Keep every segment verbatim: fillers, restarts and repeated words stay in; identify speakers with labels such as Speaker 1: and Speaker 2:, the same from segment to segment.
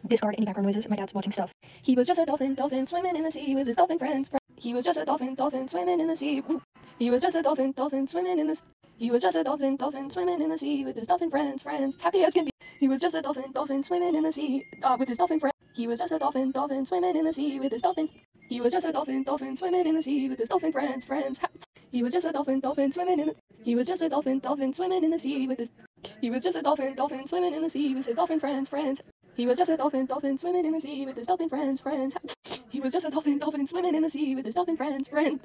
Speaker 1: Discard any background noises. My dad's watching stuff. He was just a dolphin, dolphin swimming in the sea with his dolphin friends. Fr- he was just a dolphin, dolphin swimming in the sea. Woo. He was just a dolphin, dolphin swimming in the. He was just a dolphin, dolphin swimming in the sea with his dolphin friends, friends, happy as can be. He was just a dolphin, dolphin swimming in the sea uh, with his dolphin friends. He was just a dolphin, dolphin swimming in the sea with his dolphin. He was just a dolphin, dolphin swimming in the sea with his dolphin friends, friends. Ha- he was just a dolphin, dolphin swimming in the. He was just a dolphin, dolphin swimming in the sea with his. He was just a dolphin, dolphin swimming in the sea with his dolphin friends, friends. He was just a dolphin, dolphin swimming in the sea with his dolphin friends, friends. He was just a dolphin, dolphin swimming in the sea with his dolphin friends, friends.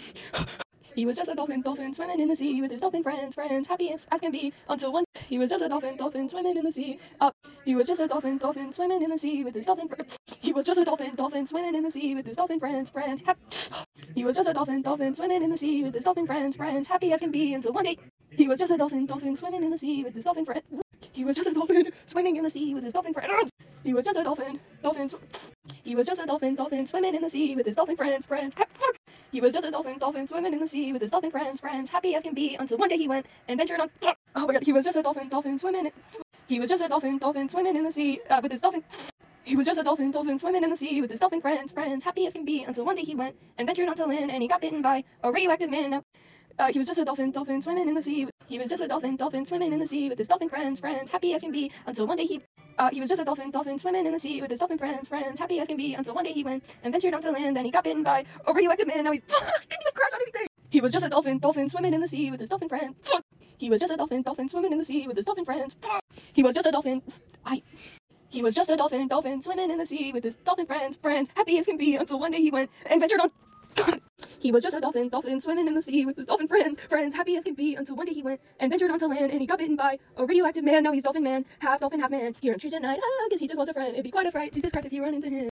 Speaker 1: He was just a dolphin, dolphin swimming in the sea with his dolphin friends, friends, happy as, as can be until one. He was just a dolphin, dolphin swimming in the sea. Up. He was just a dolphin, dolphin swimming in the sea with his dolphin. Fr- he was just a dolphin, dolphin swimming in the sea with his dolphin friends, friends. Hap- he was just a dolphin, dolphin swimming in the sea with his dolphin friends, friends, happy as can be until one day. He was just a dolphin, dolphin swimming in the sea with his dolphin friend. He was just a dolphin swimming in the sea with his dolphin friends. He was just a dolphin, dolphin. Sw- he was just a dolphin, dolphin swimming in the sea with his dolphin friends, friends. Hap- fuck. He was just a dolphin, dolphin swimming in the sea with his dolphin friends, friends, happy as can be until one day he went and ventured on. Oh my god, he was just a dolphin, dolphin swimming. In, he was just a dolphin, dolphin swimming in the sea uh, with his dolphin. He was just a dolphin, dolphin swimming in the sea with his dolphin friends, friends, happy as can be until one day he went and ventured onto land and he got bitten by a radioactive man. Now, uh, he was just a dolphin, dolphin swimming in the sea. He was just a dolphin, dolphin swimming in the sea with his dolphin friends, friends, happy as can be until one day he. Uh, he was just a dolphin, dolphin swimming in the sea with his dolphin friends, friends, happy as can be until one day he went and ventured onto land and he got bitten by a radioactive man. Now he's. I didn't even crash on anything. He was just a dolphin, dolphin swimming in the sea with his dolphin friends. He was just a dolphin, dolphin swimming in the sea with his dolphin friends. He was just a dolphin. I. He was just a dolphin, dolphin swimming in the sea with his dolphin friends, friends, happy as can be until one day he went and ventured on. He was just a dolphin, dolphin swimming in the sea with his dolphin friends, friends, happy as can be until one day he went and ventured onto land and he got bitten by a radioactive man. Now he's dolphin man, half dolphin, half man. Here on street at night, ah, guess he just wants a friend. It'd be quite a fright, Jesus Christ, if you run into him.